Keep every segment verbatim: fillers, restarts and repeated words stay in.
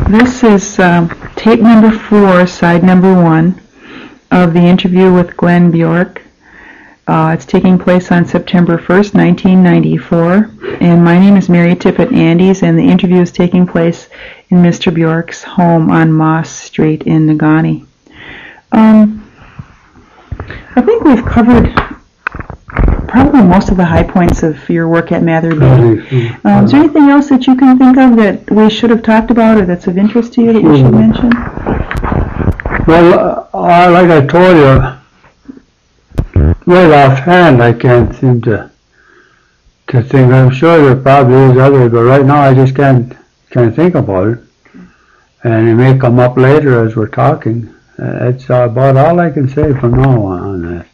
This is um, tape number four, side number one, of the interview with Glenn Bjork. Uh, it's taking place on September first, nineteen ninety-four, and my name is Mary Tippett Andes, and the interview is taking place in Mister Bjork's home on Moss Street in Negaunee. Um, I think we've covered probably most of the high points of your work at Mather Bay. Um, is there anything else that you can think of that we should have talked about or that's of interest to you that we should mention? Well, uh, like I told you, right offhand, I can't seem to to think. I'm sure there probably is others, but right now I just can't can't think about it. And it may come up later as we're talking. Uh, it's uh, about all I can say from now on, on that.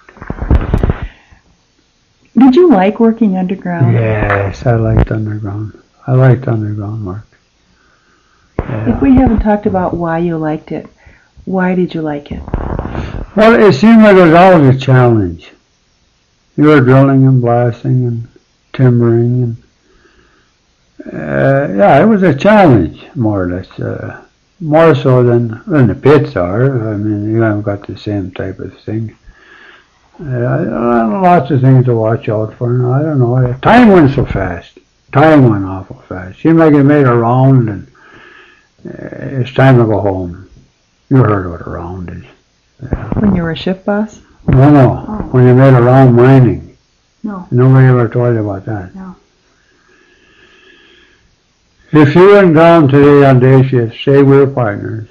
Did you like working underground? Yes, I liked underground. I liked underground work. Yeah. If we haven't talked about why you liked it, why did you like it? Well, it seemed like it was always a challenge. You were drilling and blasting and timbering, and uh, yeah, it was a challenge, more or less. Uh, more so than, than the pits are. I mean, you haven't got the same type of thing. Uh, lots of things to watch out for. I don't know. Time went so fast. Time went awful fast. Seemed like it made a round, and uh, it's time to go home. You heard what a round is. Yeah. When you were a shift boss? No, no. Oh. When you made a round mining. No. Nobody ever told you about that. No. If you went down today on day shift, say we were partners,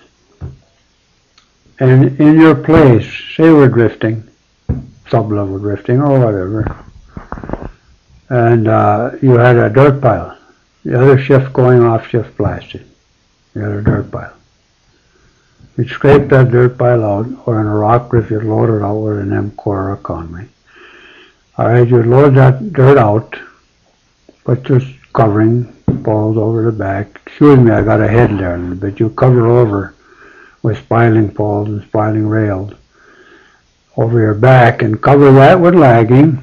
and in your place, say we're drifting, sub-level drifting or whatever, and uh, you had a dirt pile. The other shift going off shift blasted. You had a dirt pile. You'd scrape that dirt pile out, or in a rock drift you'd load it out with an M core or a Conway. Alright, you'd load that dirt out, put your covering balls over the back. Excuse me, I got ahead there a little bit. You cover over with spiling poles and spiling rails over your back and cover that with lagging,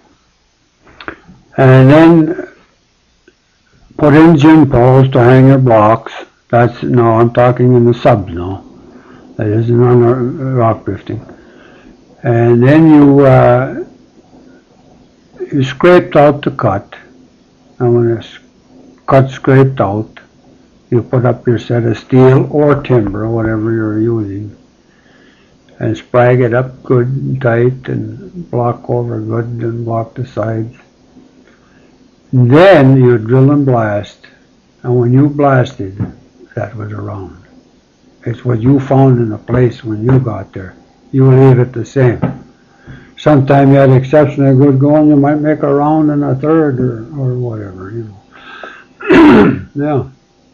and then put in gym poles to hang your blocks. That's, no, I'm talking in the subs now. That isn't on the rock drifting. And then you uh, you scraped out the cut, and when it's cut scraped out, you put up your set of steel or timber, whatever you're using, and sprag it up good and tight and block over good and block the sides. And then you drill and blast, and when you blasted, that was a round. It's what you found in the place when you got there. You leave it the same. Sometime you had exceptionally good going, you might make a round and a third or, or whatever, you know. Yeah.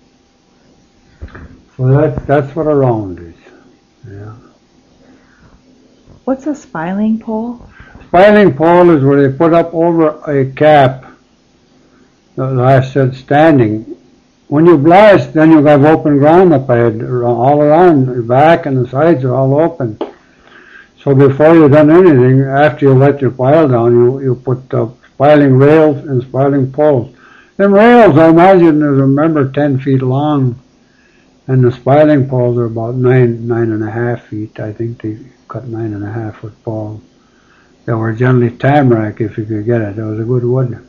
So that's, that's what a round is. Yeah. What's a spiling pole? Spiling pole is where they put up over a cap, the last set standing. When you blast, then you have open ground up ahead, all around, your back and the sides are all open. So before you've done anything, after you let your pile down, you, you put uh, spiling rails and spiling poles. Them rails, I imagine, is, remember, ten feet long, and the spiling poles are about nine, nine and a half feet. I think they cut nine and a half foot poles. They were generally tamarack if you could get it. It was a good wood.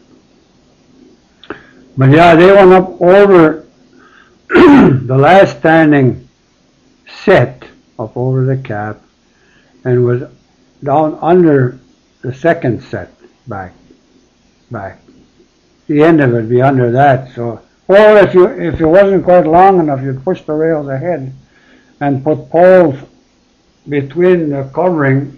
But yeah, they went up over the last standing set up over the cap and was down under the second set back, back. The end of it would be under that. So, or if you if it wasn't quite long enough, you'd push the rails ahead and put poles between the covering,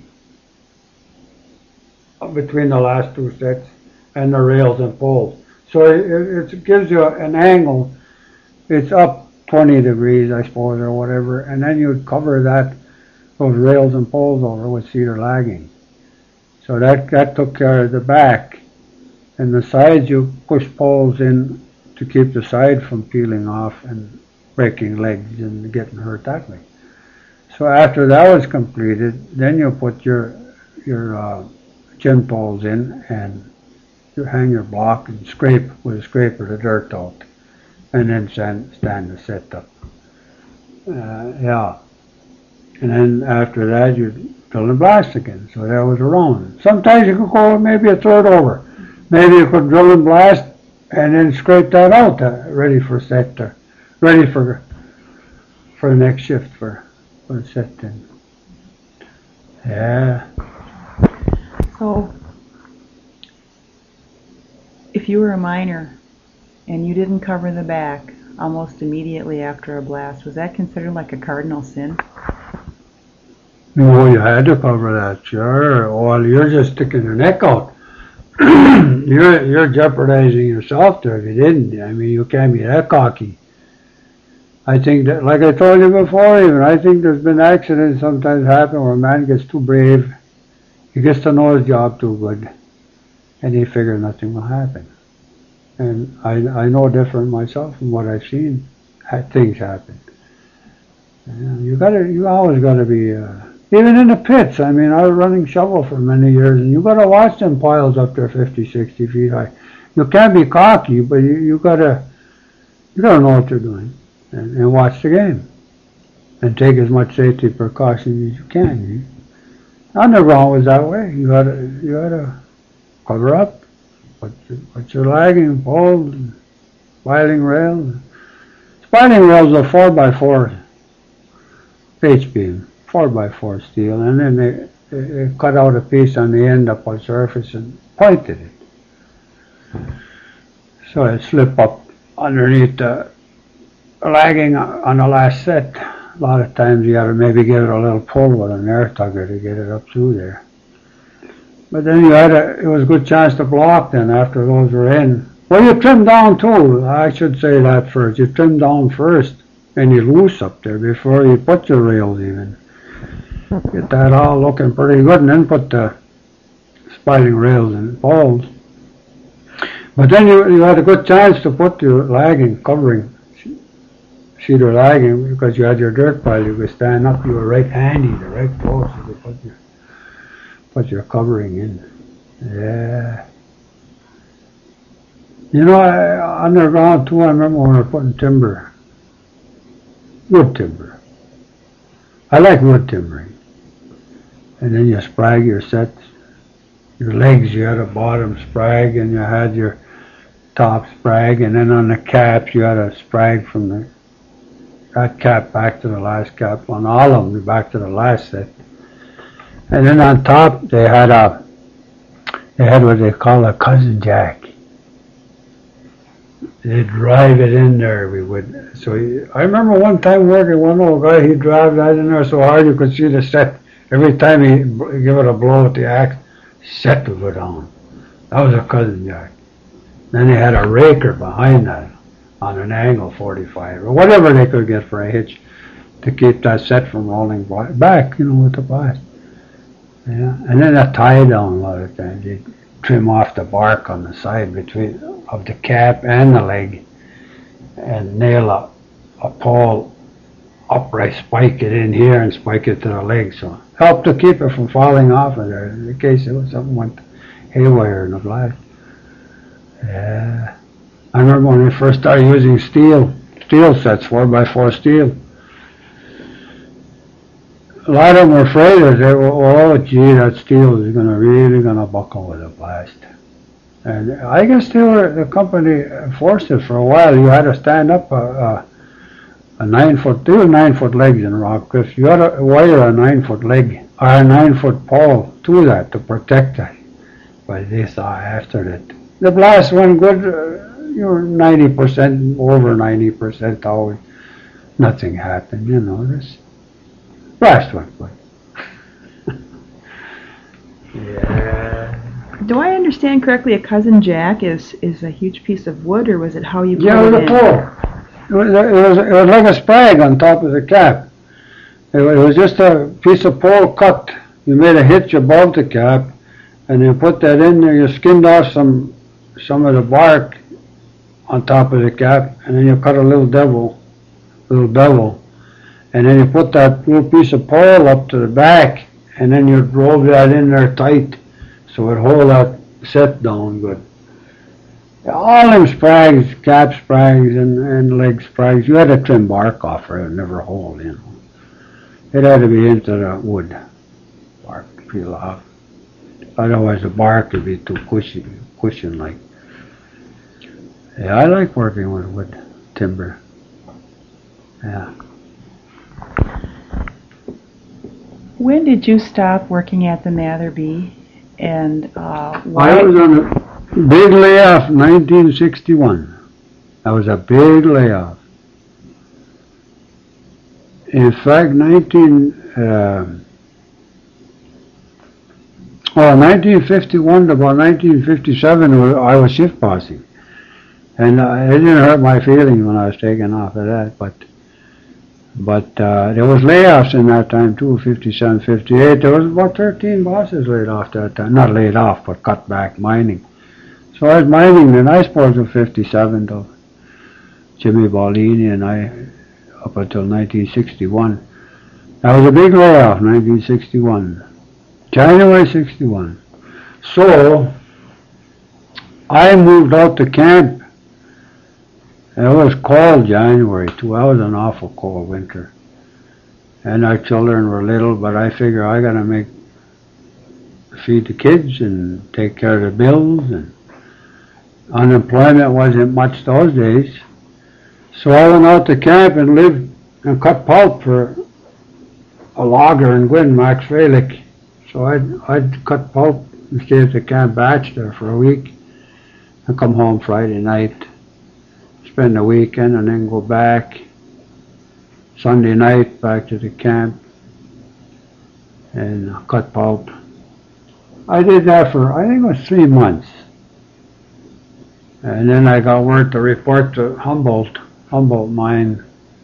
between the last two sets and the rails and poles. So it, it gives you an angle. It's up twenty degrees, I suppose, or whatever, and then you'd cover that, those rails and poles over with cedar lagging. So that, that took care of the back. And the sides, you push poles in to keep the side from peeling off and breaking legs and getting hurt that way. So after that was completed, then you put your, your uh, gym poles in and you hang your block and scrape with a scraper the dirt out, and then stand, stand the set up. Uh, yeah. And then after that, you drill and blast again. So that was around. Sometimes you could go maybe a third over. Maybe you could drill and blast and then scrape that out, uh, ready for set, or ready for for the next shift for for the set then. Yeah. So, if you were a miner and you didn't cover the back almost immediately after a blast, was that considered like a cardinal sin? No, you had to cover that, sure. Well, you're just sticking your neck out. you're you're jeopardizing yourself there if you didn't. I mean, you can't be that cocky. I think that, like I told you before, even I think there's been accidents sometimes happen where a man gets too brave, he gets to know his job too good, and he figures nothing will happen. And I I know different myself from what I've seen. Things happen. Yeah, you gotta, you always gotta be. Uh, Even in the pits, I mean, I was running shovel for many years, and you got to watch them piles up there fifty, sixty feet high. You can't be cocky, but you, you got to you got to know what you're doing and, and watch the game and take as much safety precautions as you can. Underground was that way. You got to you got to cover up, put your, put your lagging pole, spiraling rail. Spiraling rails are four by four H beam. four by four steel, and then they, they cut out a piece on the end up on the surface and pointed it. So it slip up underneath the lagging on the last set. A lot of times you got to maybe give it a little pull with an air tugger to get it up through there. But then you had a, it was a good chance to block then after those were in. Well, you trim down too. I should say that first. You trim down first and you loose up there before you put your rails even. Get that all looking pretty good, and then put the spiraling rails and poles. But then you, you had a good chance to put your lagging, covering, sheet of lagging, because you had your dirt pile. You could stand up, you were right handy, the right close, you could put your, put your covering in. Yeah. You know, I, underground too, I remember when we were putting timber, wood timber. I like wood timbering. And then you sprag your sets, your legs, you had a bottom sprag and you had your top sprag, and then on the caps you had a sprag from the that cap back to the last cap, on all of them back to the last set. And then on top they had a they had what they call a cousin jack. They'd drive it in there. We would. So he, I remember one time working one old guy. He drove that in there so hard you could see the set. Every time he give it a blow with the axe, set would go down. That was a cousin jack. Then they had a raker behind that on an angle forty-five or whatever they could get for a hitch to keep that set from rolling back, you know, with the blast. Yeah, and then a tie down a lot of times. You'd trim off the bark on the side between of the cap and the leg, and nail a, a pole upright, spike it in here and spike it to the leg, so help to keep it from falling off of there in case it was something went haywire in the blast. Yeah, I remember when we first started using steel steel sets, four by four steel. A lot of them were afraid of it. They were, oh gee, that steel is gonna really gonna buckle with a blast. And I guess they were, the company forced it for a while. You had to stand up a, a, a nine foot, there were nine foot legs in Rock Cliff. You had to wire a nine foot leg or a nine foot pole to that to protect that. But they saw after that the blast went good. Uh, you were ninety percent, over ninety percent always. Nothing happened, you know. This blast went good. Yeah. Do I understand correctly, a cousin jack is is a huge piece of wood, or was it how you put yeah, it it was in? a pole. It was, it, was, it was like a sprag on top of the cap. It was, it was just a piece of pole cut. You made a hitch above the cap, and you put that in there. You skinned off some some of the bark on top of the cap, and then you cut a little bevel, little bevel, and then you put that little piece of pole up to the back, and then you drove that in there tight, so it hold that set down good. All them sprags, cap sprags and, and leg sprags, you had to trim bark off or it would never hold, you know. It had to be into the wood, bark peel off. Otherwise the bark would be too cushy, cushion like. Yeah, I like working with wood timber. Yeah. When did you stop working at the Matherby, and uh, why? I was on a big layoff in nineteen sixty-one. That was a big layoff. In fact, nineteen, uh, well, nineteen fifty-one to about nineteen fifty-seven, I was shift bossing. And uh, it didn't hurt my feelings when I was taken off of that, but but uh, there was layoffs in that time too, fifty-seven, fifty-eight. There was about thirteen bosses laid off that time. Not laid off, but cut back mining. So I was mining then, I suppose, in fifty-seven though. Jimmy Baldini and I, up until nineteen sixty-one. That was a big layoff, nineteen sixty-one. January sixty-one. So, I moved out to camp. It was cold January too. That was an awful cold winter. And our children were little, but I figure I gotta make, feed the kids and take care of the bills, and unemployment wasn't much those days. So I went out to camp and lived and cut pulp for a logger in Gwyn, Max Falick. So I'd, I'd cut pulp and stay at the camp batch there for a week and come home Friday night, spend the weekend, and then go back Sunday night back to the camp and cut pulp. I did that for, I think it was three months. And then I got word to report to Humboldt, Humboldt mine.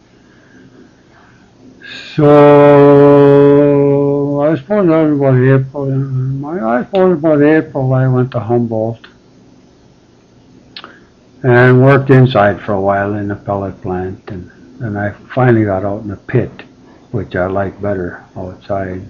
So I suppose that was about April. I suppose about April I went to Humboldt and worked inside for a while in the pellet plant, and, and I finally got out in the pit, which I like better outside.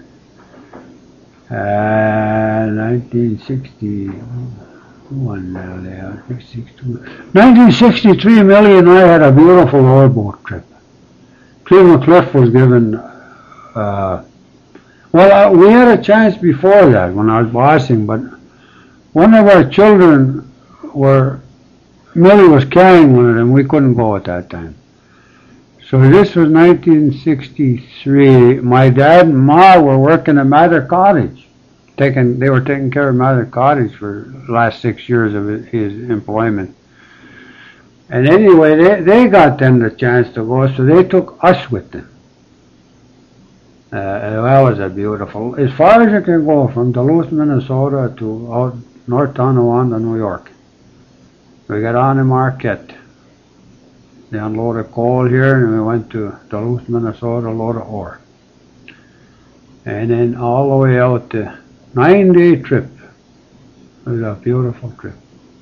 And nineteen sixty-one, uh, nineteen sixty-three, Millie and I had a beautiful oilboat trip. Cleveland Cliff was given, uh, well, uh, we had a chance before that when I was bossing, but one of our children were, Millie was carrying one of them. We couldn't go at that time. So this was nineteen sixty-three. My dad and Ma were working at Mather Cottage. Taking, they were taking care of Mather Cottage for the last six years of his employment. And anyway, they, they got them the chance to go, so they took us with them. Uh, that was a beautiful, as far as you can go, from Duluth, Minnesota to out North Tonawanda, New York. We got on in Marquette. They unloaded coal here, and we went to Duluth, Minnesota, load of ore. And then all the way out the nine-day trip. It was a beautiful trip.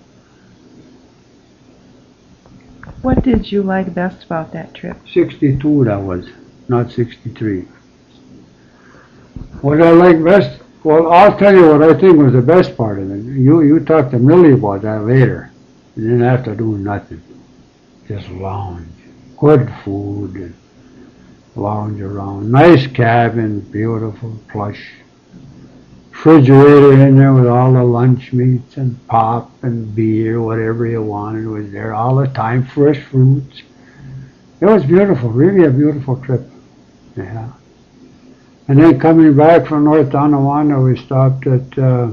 What did you like best about that trip? sixty-two that was, not sixty-three. What I like best, well, I'll tell you what I think was the best part of it. You, you talk to Millie about that later. You didn't have to do nothing. Just lounge. Good food and lounge around. Nice cabin, beautiful, plush. Refrigerator in there with all the lunch meats and pop and beer, whatever you wanted was there all the time. Fresh fruits. It was beautiful, really a beautiful trip. Yeah. And then coming back from North Tonawanda, we stopped at uh,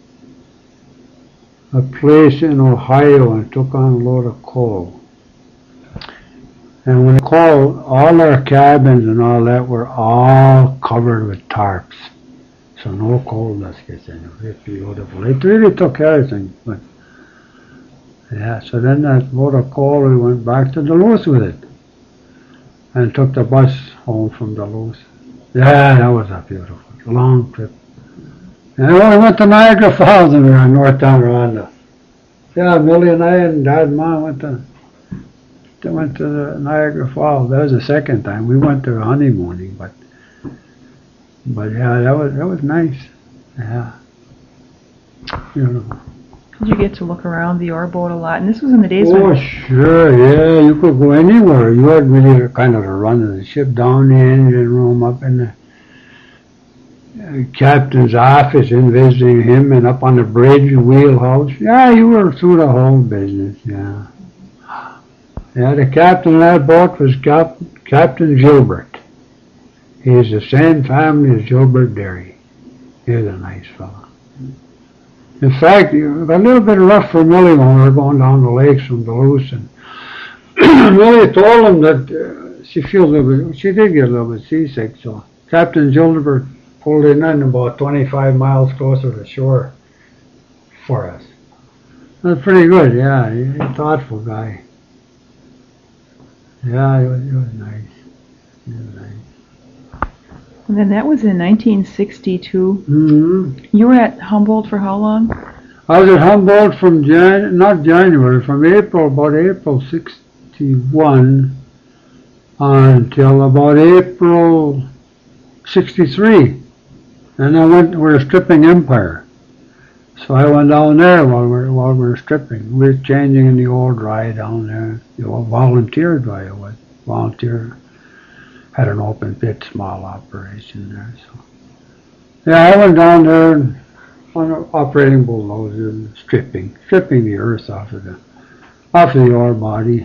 a place in Ohio and took on a load of coal. And when the coal, all our cabins and all that were all covered with tarps. So no coal dust gets in. It's beautiful. It really took care of things. But yeah, so then that load of coal, we went back to Duluth with it. And took the bus home from Duluth. Yeah, that was a beautiful, long trip. And then we went to Niagara Falls and we were in North Tonawanda. Yeah, Millie and I and Dad and Mom went to, they went to the Niagara Falls. That was the second time. We went there honeymooning, but But yeah, that was that was nice. Yeah. Beautiful. Did you get to look around the ore boat a lot? And this was in the days Oh, when... sure, yeah, you could go anywhere. You had really kind of a run of the ship, down the engine room, up in the uh, captain's office, and visiting him, and up on the bridge, wheelhouse. Yeah, you were through the whole business, yeah. Yeah, the captain of that boat was Cap Captain Gilbert. He's the same family as Gilbert Derry. He's a nice fellow. In fact, it was a little bit rough for Millie when we were going down the lakes from Duluth, and Millie told him that uh, she feels a little bit, she did get a little bit seasick, so Captain Gilbert pulled in in about twenty-five miles closer to shore for us. That's pretty good, yeah, he's a thoughtful guy. Yeah, it was, it was nice. It was nice. And then that was in nineteen sixty-two. Mm-hmm. You were at Humboldt for how long? I was at Humboldt from Jan, not January, from April, about April sixty-one until about April sixty-three. And I went, we were stripping Empire. So I went down there while we were, while we were stripping. We were changing in the old dry down there, the old volunteer dry it was. Volunteer. Had an open pit, small operation there. So, yeah, I went down there and, on operating bulldozers and stripping, stripping the earth off of the, off of the ore body.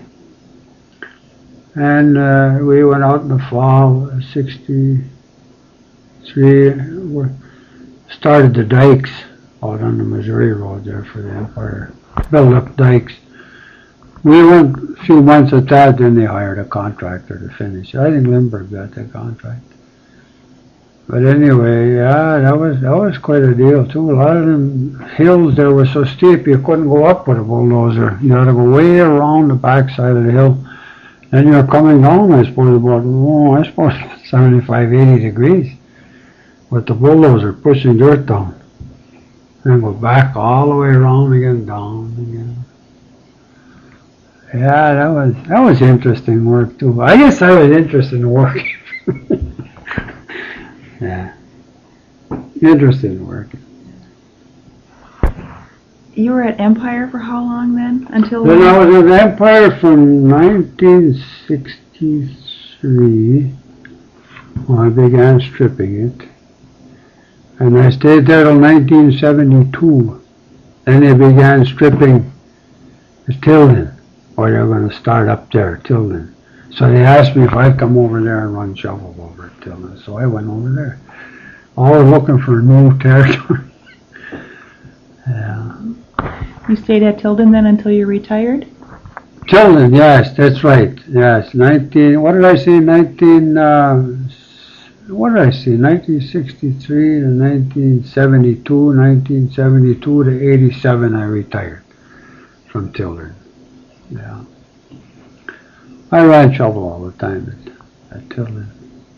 And uh, we went out in the fall of sixty-three. We started the dikes out on the Missouri Road there for the Empire. Built up dikes. We went a few months at that, then they hired a contractor to finish. I think Lindbergh got the contract. But anyway, yeah, that was that was quite a deal too. A lot of them hills there were so steep you couldn't go up with a bulldozer. You had to go way around the backside of the hill. Then you're coming down, I suppose, about, oh, I suppose seventy-five, eighty degrees with the bulldozer pushing dirt down. And go back all the way around again, down again. Yeah, that was that was interesting work too. I guess I was interested in working. Yeah, interested in working. You were at Empire for how long then? Until Then I was at Empire from nineteen sixty-three when I began stripping it, and I stayed there till nineteen seventy-two. Then they began stripping the Tilden. Or they're going to start up there at Tilden. So they asked me if I'd come over there and run shovel over at Tilden. So I went over there. All looking for new territory. Yeah. You stayed at Tilden then until you retired? Tilden, yes, that's right. Yes, nineteen. What did I say? Nineteen. Uh, what did I say? Nineteen sixty-three to nineteen seventy-two. Nineteen seventy-two to eighty-seven. I retired from Tilden. Yeah. I ran shovel all the time at, at Tilden.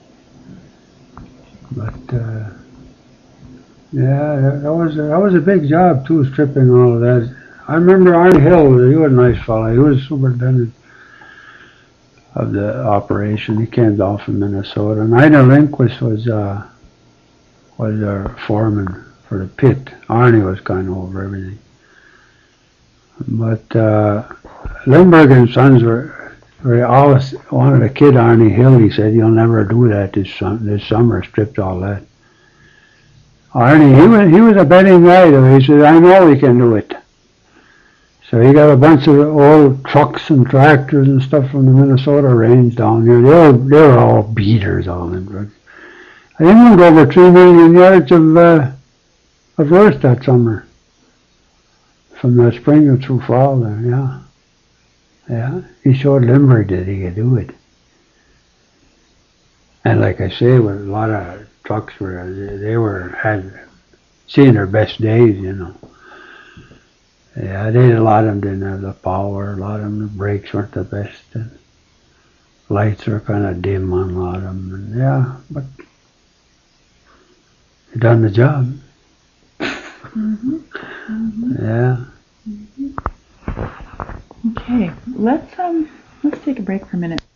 But, uh, yeah, that, that was a, that was a big job too, stripping all of that. I remember Arnie Hill, he was a nice fellow. He was superintendent of the operation. He came down from Minnesota. And Ida Lindquist was, uh, was our foreman for the pit. Arnie was kind of over everything. But, uh, Lindbergh and Sons were, were always wanted a kid, Arnie Hill. He said, "You'll never do that this sum this summer." Stripped all that. Arnie, he was he was a betting guy though. He said, "I know we can do it." So he got a bunch of old trucks and tractors and stuff from the Minnesota range down here. They were they were all beaters, all Lindbergh. I think we moved over three million yards of uh, of earth that summer. From the spring through fall there, yeah. Yeah, he showed Lindbergh that he could do it. And like I say, with a lot of trucks were, they were, had seen their best days, you know. Yeah, they, a lot of them didn't have the power, a lot of them, the brakes weren't the best, and lights were kind of dim on a lot of them, and yeah, but they done the job. Mm-hmm. Mm-hmm. Yeah. Mm-hmm. Okay, let's um let's take a break for a minute.